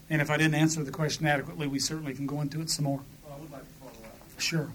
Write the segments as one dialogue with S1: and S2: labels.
S1: And if I didn't answer the question adequately, we certainly can go into it some more.
S2: Well, I would like to follow up.
S1: Sure.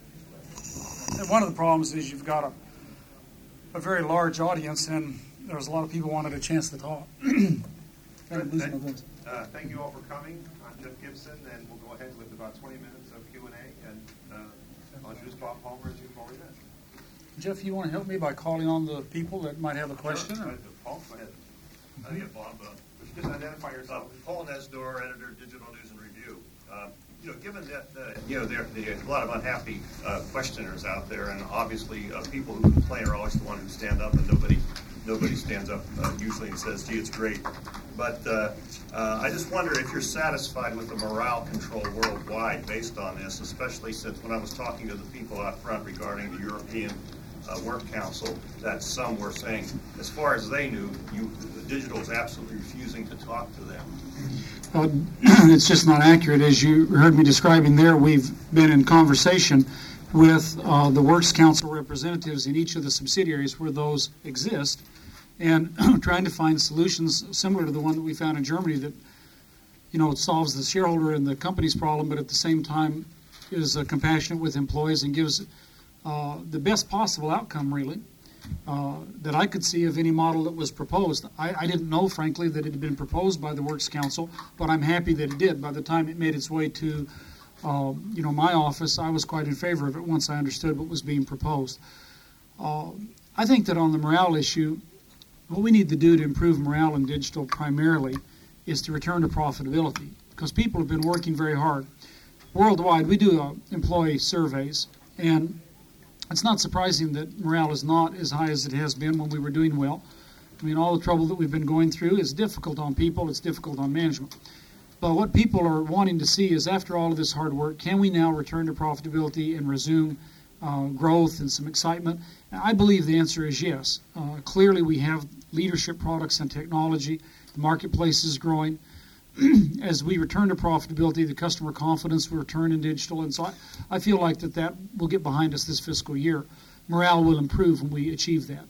S1: And one of the problems is you've got a very large audience, and there's a lot of people wanted a chance to talk.
S3: Thank you all for coming. I'm Jeff Gibson, and we'll go ahead with about 20 minutes of Q&A, and I'll introduce Bob Palmer as you've already met.
S1: Jeff, you want to help me by calling on the people that might have a question?
S3: Sure. Paul, go ahead.
S4: Yeah, Bob.
S3: Just identify yourself.
S4: Paul Nesdor, editor, Digital News and Review. Given that there are a lot of unhappy questioners out there, and obviously people who complain are always the one who stand up, and nobody stands up usually and says, "Gee, it's great." But I just wonder if you're satisfied with the morale control worldwide based on this, especially since when I was talking to the people out front regarding the European Work Council, that some were saying, as far as they knew, digital is absolutely refusing to talk to them.
S1: It's just not accurate. As you heard me describing there, we've been in conversation with the Works Council representatives in each of the subsidiaries where those exist, and trying to find solutions similar to the one that we found in Germany that, it solves the shareholder and the company's problem, but at the same time is compassionate with employees and gives the best possible outcome, really, that I could see of any model that was proposed. I didn't know, frankly, that it had been proposed by the Works Council, but I'm happy that it did. By the time it made its way to, my office, I was quite in favor of it once I understood what was being proposed. I think that on the morale issue, what we need to do to improve morale in digital primarily is to return to profitability, because people have been working very hard. Worldwide, we do employee surveys, and it's not surprising that morale is not as high as it has been when we were doing well. I mean, all the trouble that we've been going through is difficult on people, it's difficult on management. But what people are wanting to see is, after all of this hard work, can we now return to profitability and resume growth and some excitement? And I believe the answer is yes. Clearly, we have leadership products and technology. The marketplace is growing. As we return to profitability, the customer confidence will return in digital. And so I feel like that will get behind us this fiscal year. Morale will improve when we achieve that.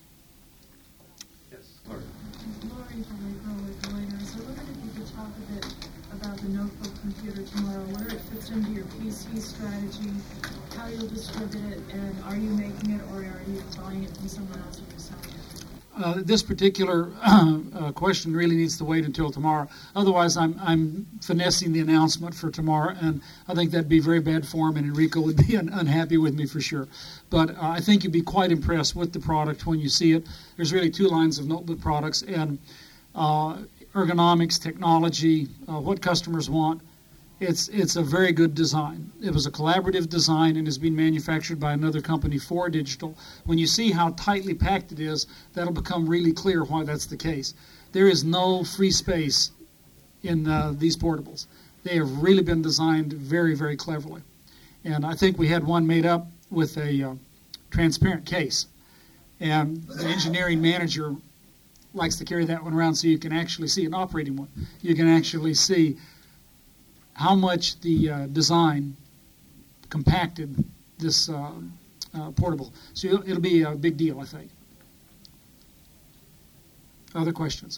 S3: Yes, Lori.
S5: Lori from April with Reuters. I wondered if you could talk a bit about the notebook computer tomorrow, where it fits into your PC strategy, how you'll distribute it, and are you making it or are you buying it from someone else or selling it?
S1: This particular question really needs to wait until tomorrow. Otherwise, I'm finessing the announcement for tomorrow, and I think that'd be very bad form, and Enrico would be unhappy with me for sure. But I think you'd be quite impressed with the product when you see it. There's really two lines of notebook products, and ergonomics, technology, what customers want. It's a very good design. It was a collaborative design and is being manufactured by another company for digital. When you see how tightly packed it is, that'll become really clear why that's the case. There is no free space in these portables. They have really been designed very, very cleverly. And I think we had one made up with a transparent case. And the engineering manager likes to carry that one around so you can actually see an operating one. You can actually see how much the design compacted this portable. So it'll be a big deal, I think. Other questions?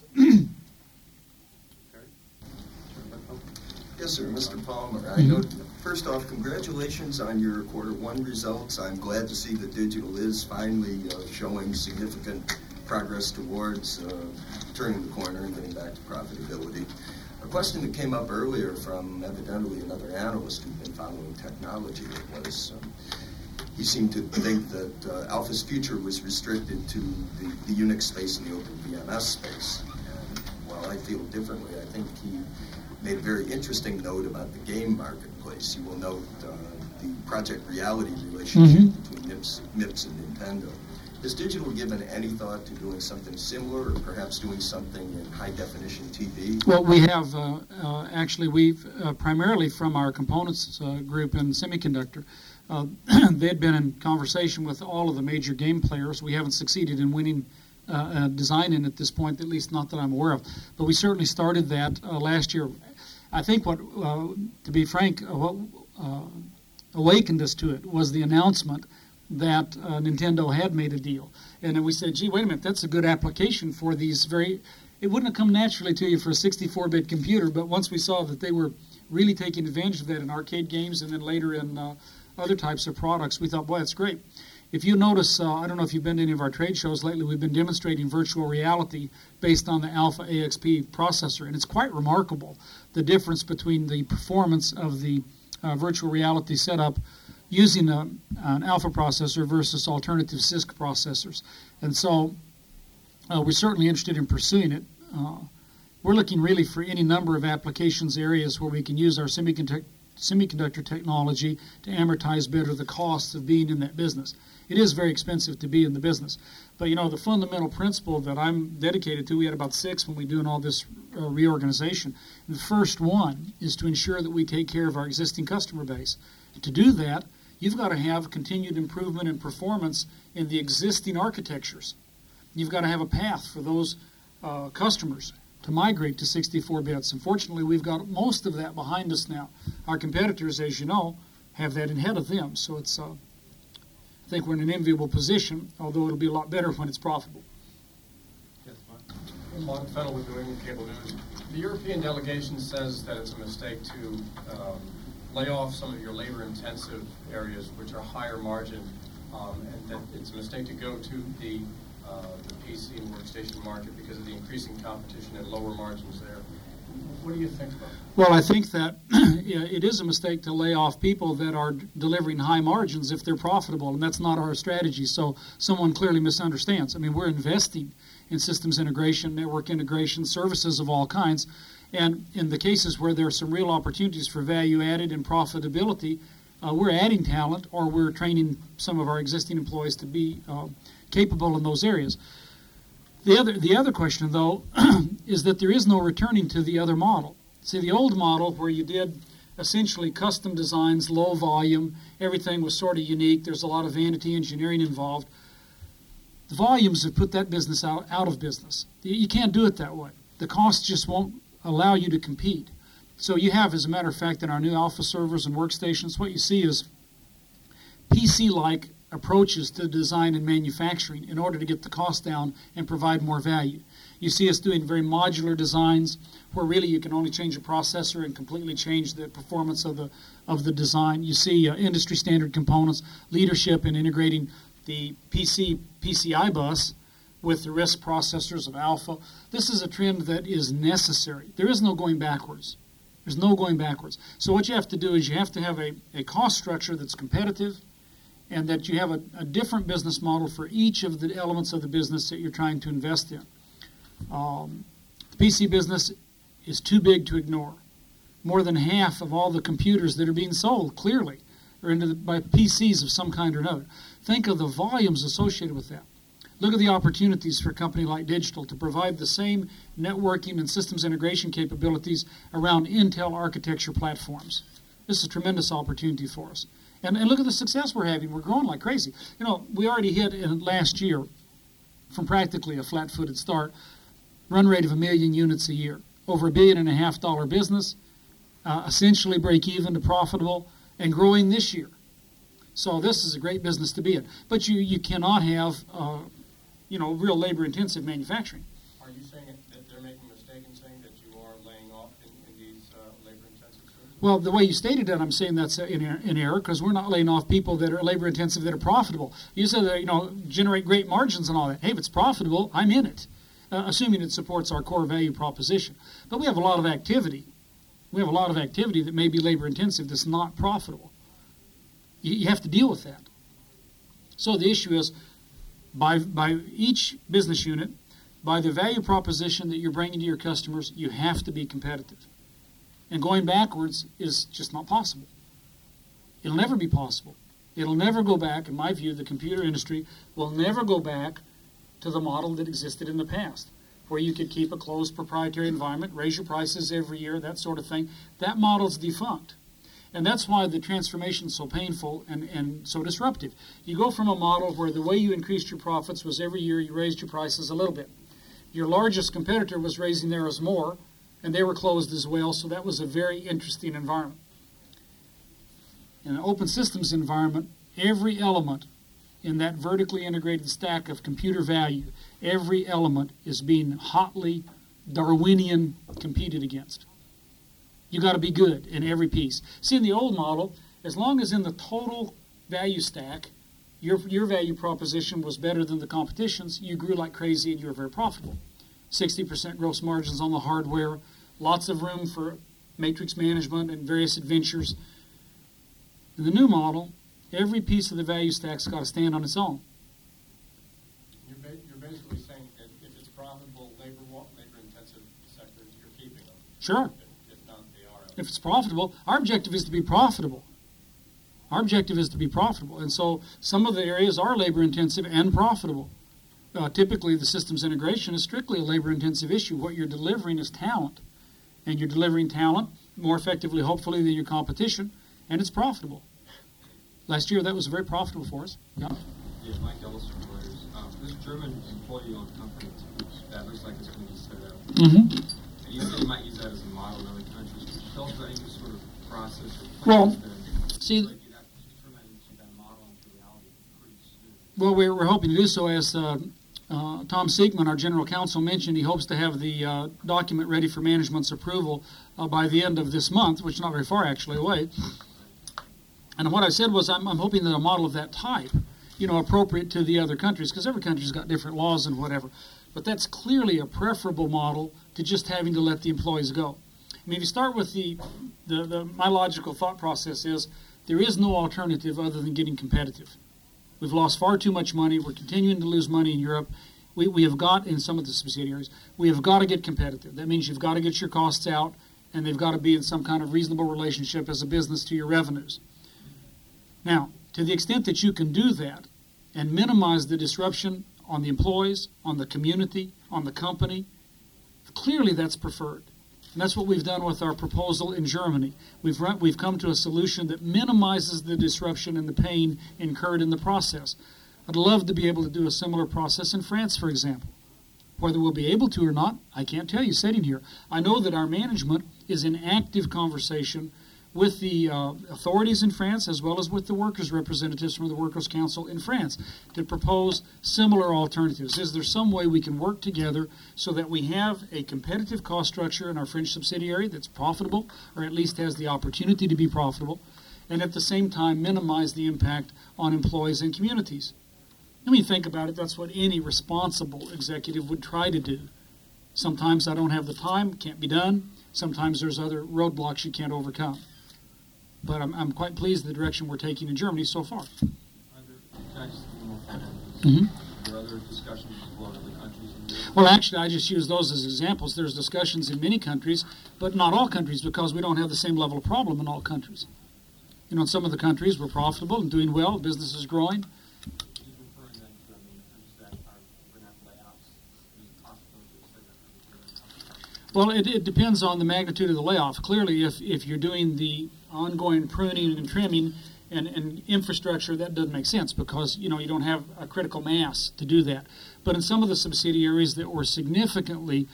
S6: Yes, sir, Mr. Palmer. I know, first off, congratulations on your Q1 results. I'm glad to see that digital is finally showing significant progress towards turning the corner and getting back to profitability. A question that came up earlier from evidently another analyst who'd been following technology was he seemed to think that Alpha's future was restricted to the Unix space and the OpenVMS space. And while I feel differently, I think he made a very interesting note about the game marketplace. You will note the Project Reality relationship between MIPS and Nintendo. Has digital given any thought to doing something similar, or perhaps doing something in high-definition TV?
S1: Well, we have actually, we've primarily from our components group in semiconductor, they'd been in conversation with all of the major game players. We haven't succeeded in winning design in at this point, at least not that I'm aware of. But we certainly started that last year. I think what, to be frank, what awakened us to it was the announcement that Nintendo had made a deal. And then we said, gee, wait a minute, that's a good application for these very it wouldn't have come naturally to you for a 64-bit computer, but once we saw that they were really taking advantage of that in arcade games and then later in other types of products, we thought, boy, that's great. If you notice, I don't know if you've been to any of our trade shows lately, we've been demonstrating virtual reality based on the Alpha AXP processor, and it's quite remarkable, the difference between the performance of the virtual reality setup using an Alpha processor versus alternative CISC processors. And so we're certainly interested in pursuing it. We're looking really for any number of applications areas where we can use our semiconductor technology to amortize better the costs of being in that business. It is very expensive to be in the business. But, the fundamental principle that I'm dedicated to, we had about 6 when we were doing all this reorganization. The first one is to ensure that we take care of our existing customer base. And to do that, you've got to have continued improvement in performance in the existing architectures. You've got to have a path for those customers to migrate to 64 bits. Unfortunately, we've got most of that behind us now. Our competitors, as you know, have that ahead of them. So it's, I think we're in an enviable position, although it'll be a lot better when it's profitable.
S2: Yes, Mark Fennell with New England Cable News. The European delegation says that it's a mistake to lay off some of your labor-intensive areas, which are higher margin, and that it's a mistake to go to the PC and workstation market because of the increasing competition and lower margins there. What do you think about that?
S1: Well, I think that it is a mistake to lay off people that are delivering high margins if they're profitable, and that's not our strategy. So someone clearly misunderstands. I mean, we're investing in systems integration, network integration, services of all kinds, and in the cases where there are some real opportunities for value added and profitability, we're adding talent or we're training some of our existing employees to be capable in those areas. The other question, though, is that there is no returning to the other model. See, the old model where you did essentially custom designs, low volume, everything was sort of unique, there's a lot of vanity engineering involved. The volumes have put that business out of business. You can't do it that way. The costs just won't allow you to compete. So you have, as a matter of fact, in our new Alpha servers and workstations, what you see is PC-like approaches to design and manufacturing in order to get the cost down and provide more value. You see us doing very modular designs where really you can only change a processor and completely change the performance of the design. You see industry standard components, leadership in integrating the PCI bus with the RISC processors of Alpha. This is a trend that is necessary. There is no going backwards. There's no going backwards. So what you have to do is you have to have a cost structure that's competitive, and that you have a different business model for each of the elements of the business that you're trying to invest in. The PC business is too big to ignore. More than half of all the computers that are being sold, clearly, are by PCs of some kind or another. Think of the volumes associated with that. Look at the opportunities for a company like Digital to provide the same networking and systems integration capabilities around Intel architecture platforms. This is a tremendous opportunity for us. And look at the success we're having. We're growing like crazy. We already hit in last year, from practically a flat-footed start, run rate of 1 million units a year. Over $1.5 billion business, essentially break even to profitable, and growing this year. So this is a great business to be in. But you cannot have, real labor-intensive manufacturing.
S2: Are you saying that they're making a mistake in saying that you are laying off in these labor-intensive services?
S1: Well, the way you stated it, I'm saying that's in error, because we're not laying off people that are labor-intensive that are profitable. You said that, generate great margins and all that. Hey, if it's profitable, I'm in it, assuming it supports our core value proposition. But we have a lot of activity. We have a lot of activity that may be labor-intensive that's not profitable. You have to deal with that. So the issue is, by each business unit, by the value proposition that you're bringing to your customers, you have to be competitive. And going backwards is just not possible. It'll never be possible. It'll never go back. In my view, the computer industry will never go back to the model that existed in the past, where you could keep a closed proprietary environment, raise your prices every year, that sort of thing. That model's defunct. And that's why the transformation is so painful and so disruptive. You go from a model where the way you increased your profits was every year you raised your prices a little bit. Your largest competitor was raising theirs more, and they were closed as well, so that was a very interesting environment. In an open systems environment, every element in that vertically integrated stack of computer value, every element is being hotly Darwinian competed against. You got to be good in every piece. See, in the old model, as long as in the total value stack, your value proposition was better than the competition's, you grew like crazy and you were very profitable. 60% gross margins on the hardware, lots of room for matrix management and various adventures. In the new model, every piece of the value stack's got to stand on its own.
S2: You're basically saying that if it's profitable, labor-intensive sectors, you're keeping them.
S1: Sure.
S2: If not, they are.
S1: If it's profitable, our objective is to be profitable. Our objective is to be profitable. And so some of the areas are labor-intensive and profitable. Typically, the systems integration is strictly a labor-intensive issue. What you're delivering is talent. And you're delivering talent more effectively, hopefully, than your competition, and it's profitable. Last year, that was very profitable for us. Yeah.
S7: Yeah, Mike Ellis from Reuters. This German employee-owned company, that looks like it's going to be set up.
S1: Mm-hmm.
S7: And you said you might use that as a model in other countries. Could you tell us about any sort of process or
S1: Well,
S7: plans that
S1: see,
S7: like you have to turn that into that model into reality pretty soon?
S1: well, we're hoping to do so. As Tom Siegman, our general counsel, mentioned, he hopes to have the document ready for management's approval by the end of this month, which is not very far, actually, away. And what I said was I'm hoping that a model of that type, appropriate to the other countries, because every country's got different laws and whatever, but that's clearly a preferable model to just having to let the employees go. I mean, if you start with my logical thought process is there is no alternative other than getting competitive. We've lost far too much money. We're continuing to lose money in Europe. We have got, in some of the subsidiaries, we have got to get competitive. That means you've got to get your costs out, and they've got to be in some kind of reasonable relationship as a business to your revenues. Now, to the extent that you can do that and minimize the disruption on the employees, on the community, on the company, clearly that's preferred. And that's what we've done with our proposal in Germany. We've come to a solution that minimizes the disruption and the pain incurred in the process. I'd love to be able to do a similar process in France, for example. Whether we'll be able to or not, I can't tell you sitting here. I know that our management is in active conversation with the authorities in France as well as with the workers' representatives from the Workers' Council in France to propose similar alternatives. Is there some way we can work together so that we have a competitive cost structure in our French subsidiary that's profitable, or at least has the opportunity to be profitable, and at the same time minimize the impact on employees and communities? I mean, think about it. That's what any responsible executive would try to do. Sometimes I don't have the time, can't be done. Sometimes there's other roadblocks you can't overcome. But I'm quite pleased with the direction we're taking in Germany so far.
S7: Can I just give you more comment?
S1: Mm-hmm.
S7: Are there other discussions as well in other countries in Europe?
S1: Well, actually, I just use those as examples. There's discussions in many countries, but not all countries, because we don't have the same level of problem in all countries. In some of the countries, we're profitable and doing well, business is growing.
S7: He's referring then to countries that are going to have layoffs. Is it possible to say that?
S1: Well, it depends on the magnitude of the layoff. Clearly, if you're doing the ongoing pruning and trimming and infrastructure, that doesn't make sense because, you don't have a critical mass to do that. But in some of the subsidiaries that were significantly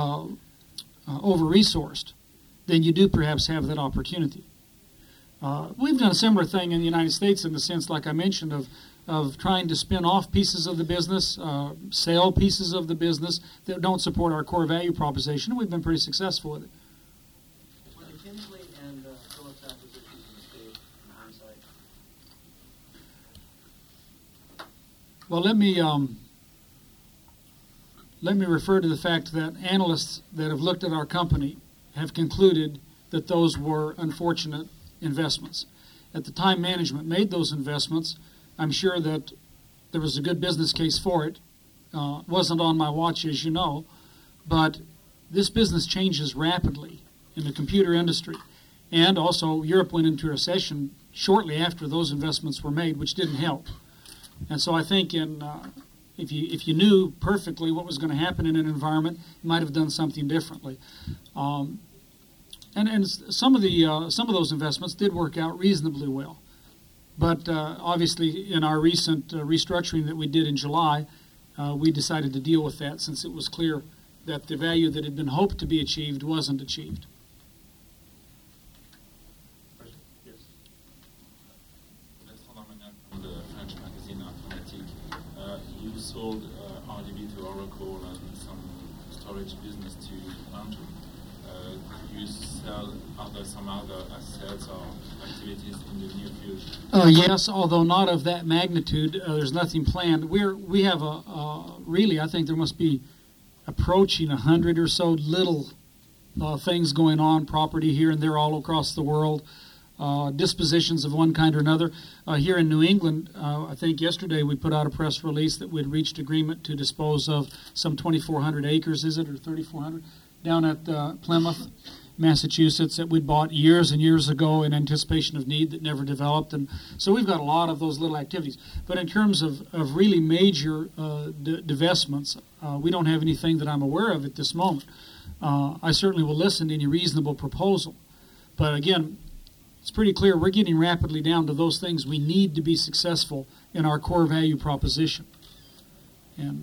S1: over-resourced, then you do perhaps have that opportunity. We've done a similar thing in the United States in the sense, like I mentioned, of trying to spin off pieces of the business, sell pieces of the business that don't support our core value proposition, and we've been pretty successful with it.
S8: Were the Kinsley and Phillips acquisitions a mistake in hindsight?
S1: Well, let me refer to the fact that analysts that have looked at our company have concluded that those were unfortunate investments. At the time management made those investments, I'm sure that there was a good business case for it. It wasn't on my watch, as you know, but this business changes rapidly in the computer industry. And also, Europe went into recession shortly after those investments were made, which didn't help. And so I think if you knew perfectly what was going to happen in an environment, you might have done something differently. And some of those investments did work out reasonably well. But obviously, in our recent restructuring that we did in July, we decided to deal with that since it was clear that the value that had been hoped to be achieved wasn't achieved.
S7: Yes. That's from the French magazine Informatique. You sold RDB to Oracle and some
S9: storage business to the country. Could you sell some other assets or activities in the near future?
S1: Yes, although not of that magnitude. There's nothing planned. We have really, I think there must be approaching 100 or so little things going on, property here and there all across the world, dispositions of one kind or another. Here in New England, I think yesterday we put out a press release that we'd reached agreement to dispose of some 2,400 acres, is it, or 3,400, down at Plymouth, Massachusetts, that we'd bought years and years ago in anticipation of need that never developed. And so we've got a lot of those little activities. But in terms of really major divestments, we don't have anything that I'm aware of at this moment. I certainly will listen to any reasonable proposal. But again, it's pretty clear we're getting rapidly down to those things we need to be successful in our core value proposition. And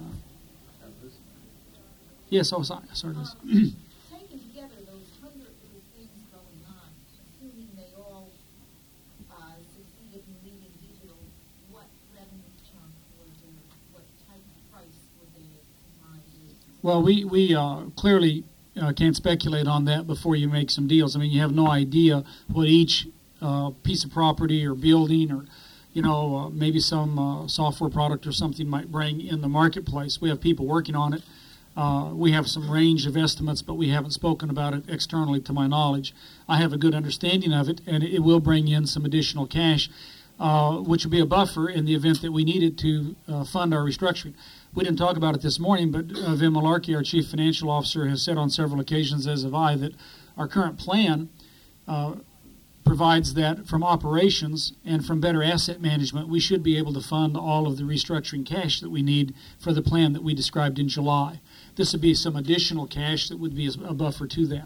S1: yes, oh, sorry.
S10: Taken together, those 100 little things going on, assuming they all succeeded in leading digital, what revenue chunk what type of price would they combine with?
S1: Well, we clearly can't speculate on that before you make some deals. I mean, you have no idea what each piece of property or building or, maybe some software product or something might bring in the marketplace. We have people working on it. We have some range of estimates, but we haven't spoken about it externally to my knowledge. I have a good understanding of it, and it will bring in some additional cash, which will be a buffer in the event that we need it to fund our restructuring. We didn't talk about it this morning, but Vin Malarkey, our Chief Financial Officer, has said on several occasions, as have I, that our current plan provides that from operations and from better asset management, we should be able to fund all of the restructuring cash that we need for the plan that we described in July. This would be some additional cash that would be a buffer to that.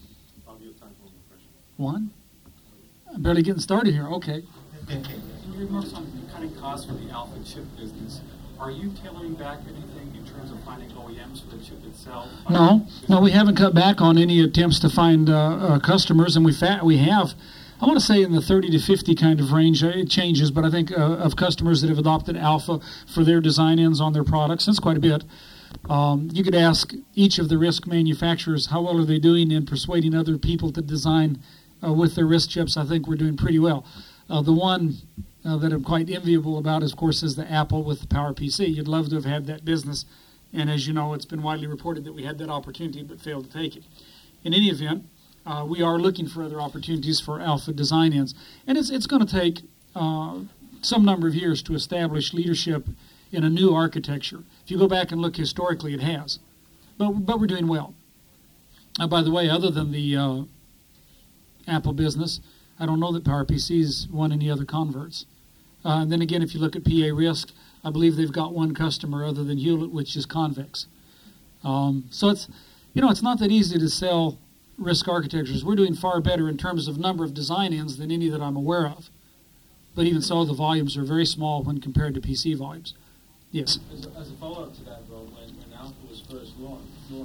S1: One? I'm barely getting started here. Okay.
S7: In your remarks on cutting costs for the Alpha chip business, are you tailoring back anything in terms of finding OEMs for the chip itself?
S1: No, we haven't cut back on any attempts to find customers, and we have, I want to say in the 30 to 50 kind of range. It changes, but I think of customers that have adopted Alpha for their design-ins on their products. That's quite a bit. You could ask each of the RISC manufacturers how well are they doing in persuading other people to design with their RISC chips. I think we're doing pretty well. The one that I'm quite enviable about, of course, is the Apple with the PowerPC. You'd love to have had that business, and as you know, it's been widely reported that we had that opportunity but failed to take it. In any event, we are looking for other opportunities for Alpha design-ins, and it's going to take some number of years to establish leadership in a new architecture. If you go back and look historically, it has. But we're doing well. By the way, other than the Apple business, I don't know that PowerPC's won any other converts. And then again, if you look at PA RISC, I believe they've got one customer other than Hewlett, which is Convex. So it's not that easy to sell RISC architectures. We're doing far better in terms of number of design-ins than any that I'm aware of. But even so, the volumes are very small when compared to PC volumes. Yes.
S7: As a follow-up to that, though, when Alpha was first launched,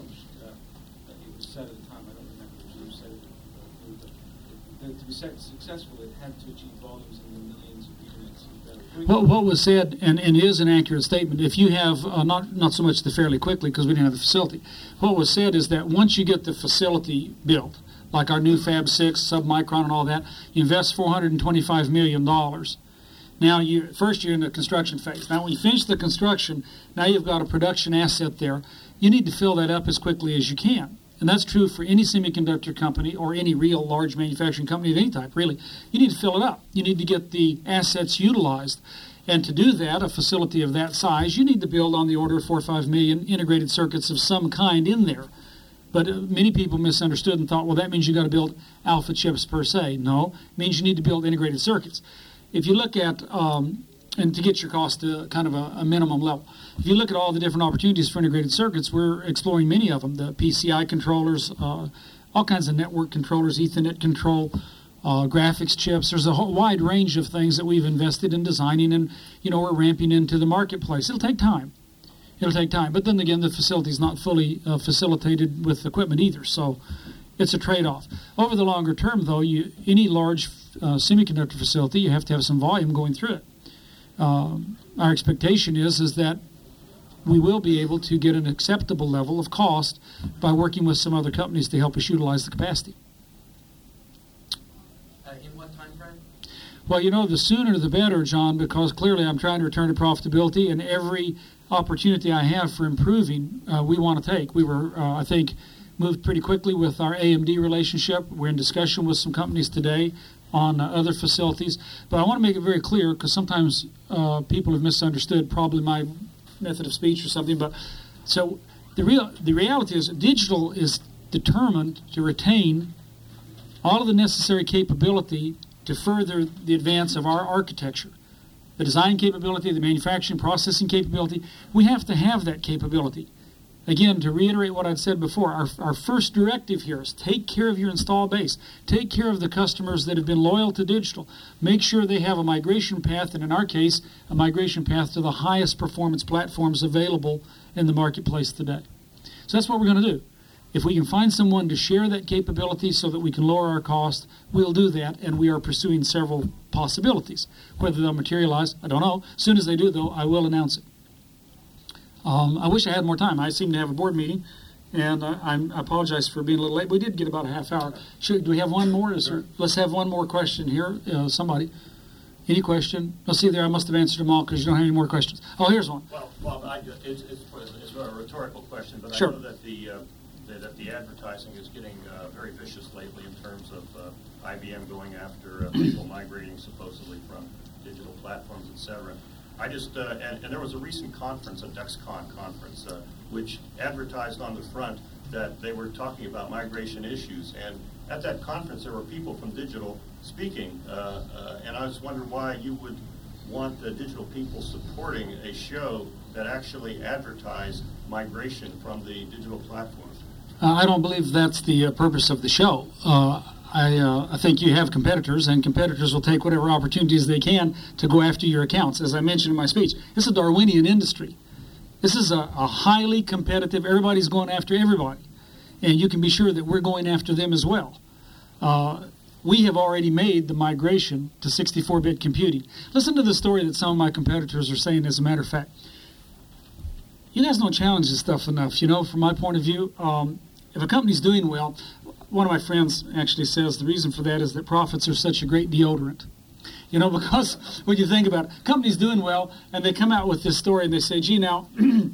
S7: it was said at the time, I don't remember who said it, that to be successful, it had to achieve volumes in the millions of units.
S1: What was said, and is an accurate statement, if you have, not so much the fairly quickly because we didn't have the facility, what was said is that once you get the facility built, like our new Fab 6, submicron and all that, you invest $425 million. Now, first you're in the construction phase. Now, when you finish the construction, now you've got a production asset there. You need to fill that up as quickly as you can. And that's true for any semiconductor company or any real large manufacturing company of any type, really. You need to fill it up. You need to get the assets utilized. And to do that, a facility of that size, you need to build on the order of 4 or 5 million integrated circuits of some kind in there. But many people misunderstood and thought, well, that means you've got to build Alpha chips per se. No, it means you need to build integrated circuits. If you look at, and to get your cost to kind of a minimum level, if you look at all the different opportunities for integrated circuits, we're exploring many of them. The PCI controllers, all kinds of network controllers, Ethernet control, graphics chips. There's a whole wide range of things that we've invested in designing, and we're ramping into the marketplace. It'll take time. But then again, the facility's not fully facilitated with equipment either, so it's a trade-off. Over the longer term, though, any large semiconductor facility, you have to have some volume going through it. Our expectation is that we will be able to get an acceptable level of cost by working with some other companies to help us utilize the capacity.
S8: In what time frame?
S1: Well, the sooner the better, John, because clearly I'm trying to return to profitability, and every opportunity I have for improving, we want to take. We were, I think, moved pretty quickly with our AMD relationship. We're in discussion with some companies today on other facilities. But I want to make it very clear, because sometimes people have misunderstood probably my method of speech or something. But so the reality is, digital is determined to retain all of the necessary capability to further the advance of our architecture. The design capability, the manufacturing, processing capability, we have to have that capability. Again, to reiterate what I've said before, our first directive here is take care of your install base. Take care of the customers that have been loyal to digital. Make sure they have a migration path, and in our case, a migration path to the highest performance platforms available in the marketplace today. So that's what we're going to do. If we can find someone to share that capability so that we can lower our cost, we'll do that, and we are pursuing several possibilities. Whether they'll materialize, I don't know. As soon as they do, though, I will announce it. I wish I had more time. I seem to have a board meeting, and I apologize for being a little late. We did get about a half hour. Do we have one more? Let's have one more question here. Somebody. Any question? Let's see there. I must have answered them all because you don't have any more questions. Oh, here's one.
S4: Well, it's a rhetorical question, but
S1: sure.
S4: I know that the advertising is getting very vicious lately in terms of IBM going after people migrating supposedly from digital platforms, et cetera. I just, and there was a recent conference, a DexCon conference, which advertised on the front that they were talking about migration issues. And at that conference, there were people from digital speaking. And I was wondering why you would want the digital people supporting a show that actually advertised migration from the digital platforms.
S1: I don't believe that's the purpose of the show. I think you have competitors, and competitors will take whatever opportunities they can to go after your accounts. As I mentioned in my speech, it's a Darwinian industry. This is a highly competitive, everybody's going after everybody. And you can be sure that we're going after them as well. We have already made the migration to 64-bit computing. Listen to the story that some of my competitors are saying, as a matter of fact. You guys don't challenge this stuff enough. From my point of view, if a company's doing well, one of my friends actually says the reason for that is that profits are such a great deodorant. Because when you think about it, companies doing well, and they come out with this story and they say, gee, now,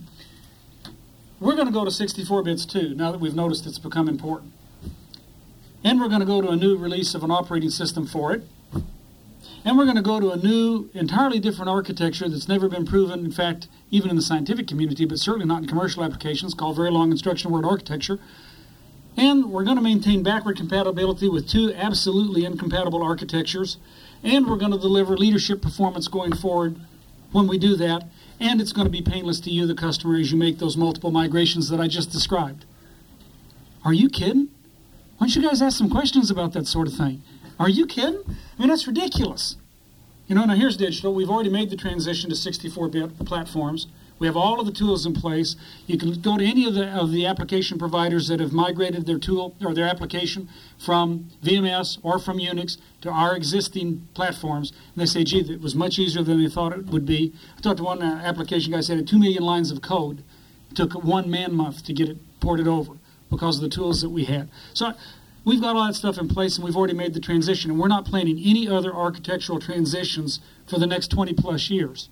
S1: we're going to go to 64 bits too, now that we've noticed it's become important. And we're going to go to a new release of an operating system for it. And we're going to go to a new, entirely different architecture that's never been proven, in fact, even in the scientific community, but certainly not in commercial applications, called very long instruction word architecture. And we're going to maintain backward compatibility with two absolutely incompatible architectures. And we're going to deliver leadership performance going forward when we do that. And it's going to be painless to you, the customer, as you make those multiple migrations that I just described. Are you kidding? Why don't you guys ask some questions about that sort of thing? Are you kidding? I mean, that's ridiculous. Now here's digital. We've already made the transition to 64-bit platforms. We have all of the tools in place. You can go to any of the application providers that have migrated their tool or their application from VMS or from Unix to our existing platforms. And they say, gee, it was much easier than they thought it would be. I talked to one application guy, said it had 2 million lines of code. It took 1 man-month to get it ported over because of the tools that we had. So we've got all that stuff in place, and we've already made the transition. And we're not planning any other architectural transitions for the next 20-plus years.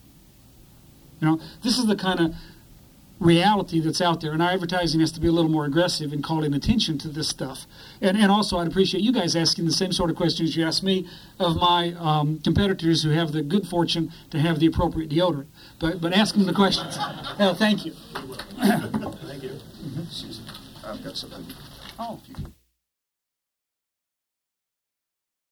S1: This is the kind of reality that's out there, and our advertising has to be a little more aggressive in calling attention to this stuff. And also, I'd appreciate you guys asking the same sort of questions you asked me of my competitors who have the good fortune to have the appropriate deodorant. But ask them the questions. Thank you.
S6: Thank you. Susan, I've got something.
S1: Oh.